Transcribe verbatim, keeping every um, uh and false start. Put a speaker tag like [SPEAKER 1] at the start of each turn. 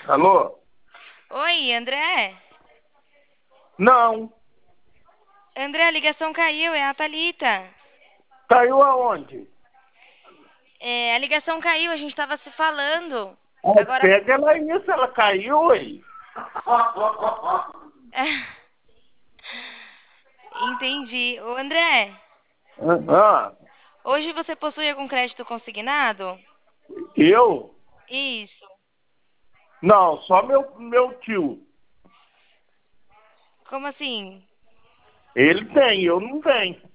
[SPEAKER 1] Alô?
[SPEAKER 2] Oi, André?
[SPEAKER 1] Não.
[SPEAKER 2] André, a ligação caiu, é a Thalita.
[SPEAKER 1] Caiu aonde?
[SPEAKER 2] É, a ligação caiu, a gente tava se falando.
[SPEAKER 1] Ah,
[SPEAKER 2] Agora.
[SPEAKER 1] pega ela isso, ela caiu aí.
[SPEAKER 2] Entendi. Ô, André,
[SPEAKER 1] Ah,
[SPEAKER 2] hoje você possui algum crédito consignado?
[SPEAKER 1] eu?
[SPEAKER 2] Isso.
[SPEAKER 1] Não, só meu, meu tio.
[SPEAKER 2] Como assim?
[SPEAKER 1] Ele tem, eu não tenho.